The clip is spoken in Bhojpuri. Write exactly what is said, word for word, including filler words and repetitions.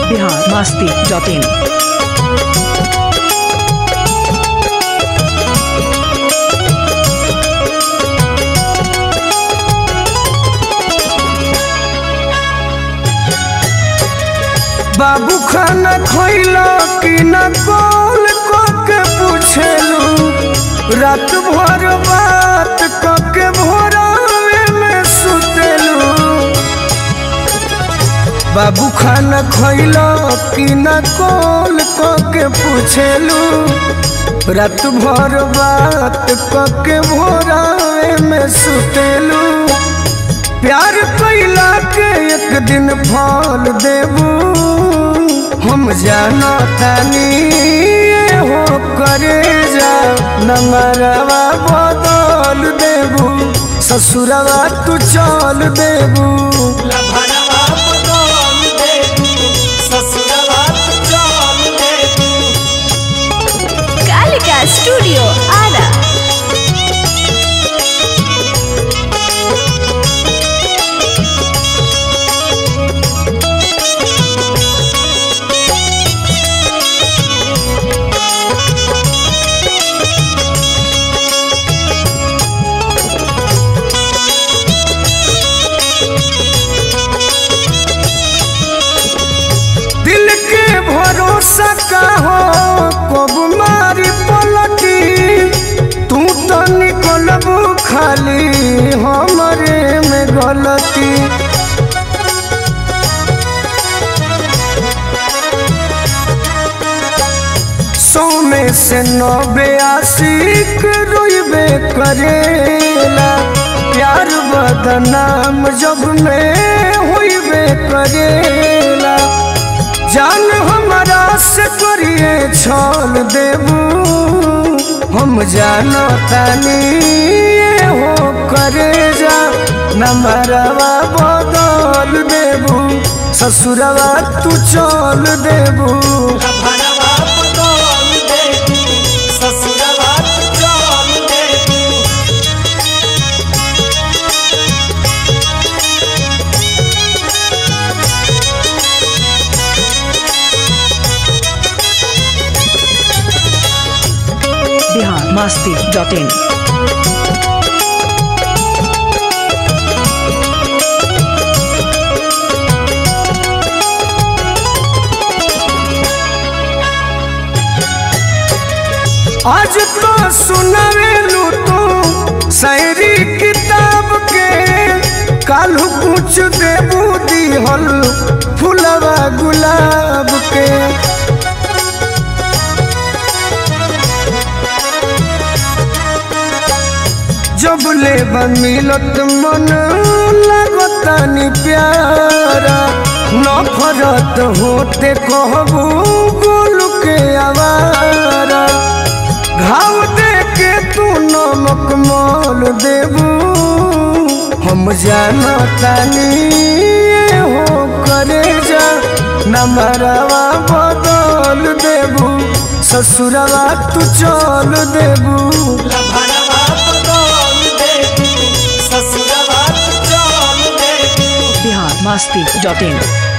बिहार मस्ती डॉट इन। बाबू खाना खइला कि न कॉल के पूछेलू, रात भर बात के भोरावे में सुतेलू। बाबू खाना खइला कि न कॉल के पूछेलू, रात भर बात के भोरावे में सुतेलू। प्यार कैला के एक दिन फल देबू, हम जाना तानी हो करे जा नमरवा बदल देबू, ससुरवा तू चल देबू। कालिका स्टूडियो आरा। दिल के भरोसा का हो कब मारी पलटी, तू तो निकलबू खाली हमरे में गलती। सौ में से नब्बे आशिक रोइबे करेला, प्यार बदनाम जब में होइबे करेला। जान हमारा से करिए छल देबू, हम जानो तानी हो करे जा नमरवा बदल देबू, ससुरवा तू चल देबू। Bihar Masti dot in. आज तो सुनावेलू तू शायरी किताब के, कालू कुछ देबू दिहल फुलवा गुलाब के। जब ले मिलत मन लगतानी प्यारा, नफरत होते कहबू गोलू के आवारा। घाव दे के तू नमक मोल देबू, हम जाना तानी हो करे जा नमरवा बदल देबू, ससुरवा तू चल देबू। बिहार मस्ती डॉट इन।